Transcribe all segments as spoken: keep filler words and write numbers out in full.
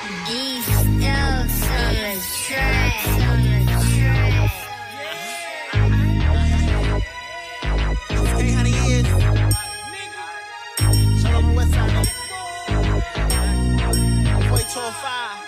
East Elks on the track, on the track. Hey, honey, is. Shout out my West Side niggas. Wait till five.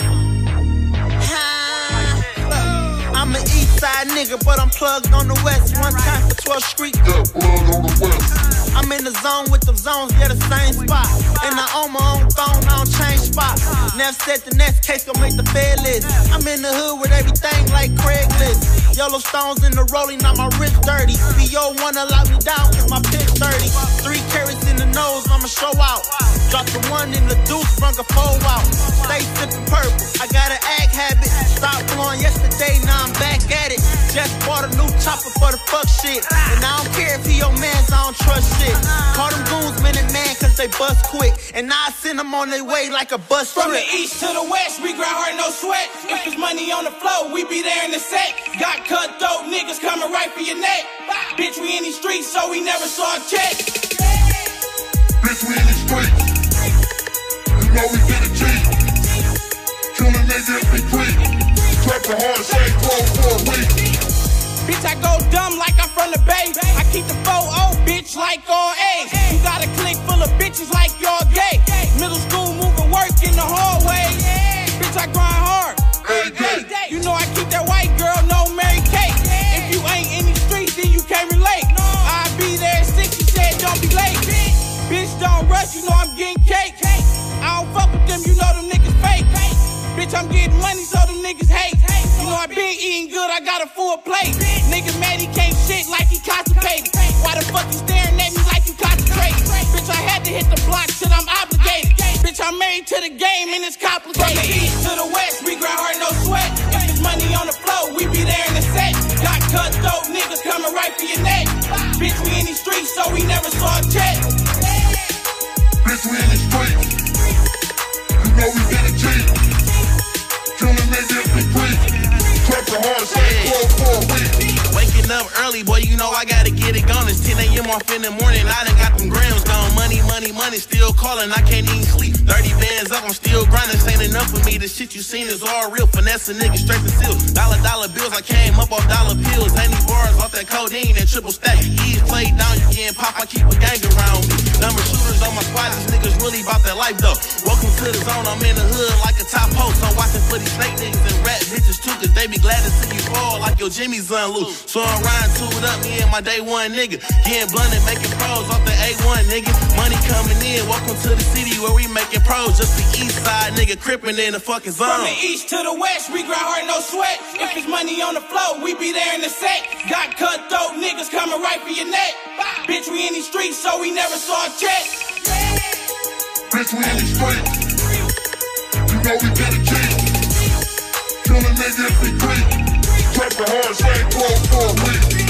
I'm an East Side nigga, but I'm plugged on the West. One time for twelfth Street. Yeah, plug on the West. I'm in the zone with them zones, yeah, the same spot. And I own my own phone, I don't change spots. Never said the next case gon' make the Fed list. I'm in the hood with everything like Craigslist. Yellow stones in the rolling, now my wrist dirty. B O wanna lock me down cause my pin's thirty. Three carats in the nose, I'ma show out. Drop the one in the deuce, brung a four out. Stay sippin' purple, I got an ag habit. Stopped blowing yesterday, now I'm back at it. Just bought a new chopper for the fuck shit. And I don't care if he your mans, I don't trust shit. Call them goons minute man cause they bust quick. And now I send them on their way like a bus trip. From the east to the west, we grind hard, no sweat. If there's money on the floor, we be there in the set. Got cutthroat niggas coming right for your neck. Bitch, we in these streets, so we never saw a check. Bitch, we in the streets. You know we get a G. Killing niggas be quick. Trap the hard, say close for a week. Bitch, I go dumb like I'm from the Bay. I keep the four oh, bitch, like all A's. You got a clique full of bitches like y'all gay. Middle school moving work in the hallway. Bitch, I grind hard. Hey, You know I keep that white girl, no Mary Kate. If you ain't in these streets, then you can't relate. I'll be there at six, you said don't be late. Bitch, don't rush, you know I'm getting cake. I don't fuck with them, you know them niggas fake. Bitch, I'm getting money, so them niggas hate. You know I been eating good, I got a full plate. Nigga mad he can't shit like he constipated. Why the fuck you staring at me like you concentrated? Bitch, I had to hit the block, shit, I'm obligated. Bitch, I'm married to the game and it's complicated. From the east to the west, we grind hard, no sweat. If there's money on the floor, we be there in the set. Got cutthroat niggas coming right for your neck. Bitch, we in these streets, so we never saw a check. Bitch, we in the streets. You know we get a G. Killing niggas be quick. Trap the hard, say close for a week. Waking up early, boy, you know I gotta get it gone. It's ten a m off in the morning, I done got them grams gone. Money, money, money, still calling, I can't even sleep. thirty bands up, I'm still grinding, this ain't enough for me. The shit you seen is all real, finesse a nigga straight to seal. Dollar, dollar bills, I came up off dollar pills. Any bars off that codeine and triple stack. Ease played down, you can't pop, I keep a gang around me. Number shooters on my squad, these niggas really about that life though. Welcome to the zone, I'm in the hood like a top host. I'm watching for these snake niggas and rat bitches too, cause they be glad to see you fall like your Jimmy's unloose. So I'm riding to it up, me and my day one nigga. Getting blunted, making pros off the A one nigga. Money coming in, welcome to the city where we making pros. Just the east side nigga, crippin' in the fucking zone. From the east to the west, we grind hard, no sweat. If there's money on the floor, we be there in the set. Got cutthroat niggas coming right for your neck. Bitch, we in these streets, so we never saw a check. Bitch, we in the streets. You know we get a G. Killing niggas be quick. Trap the hard, say close for a week.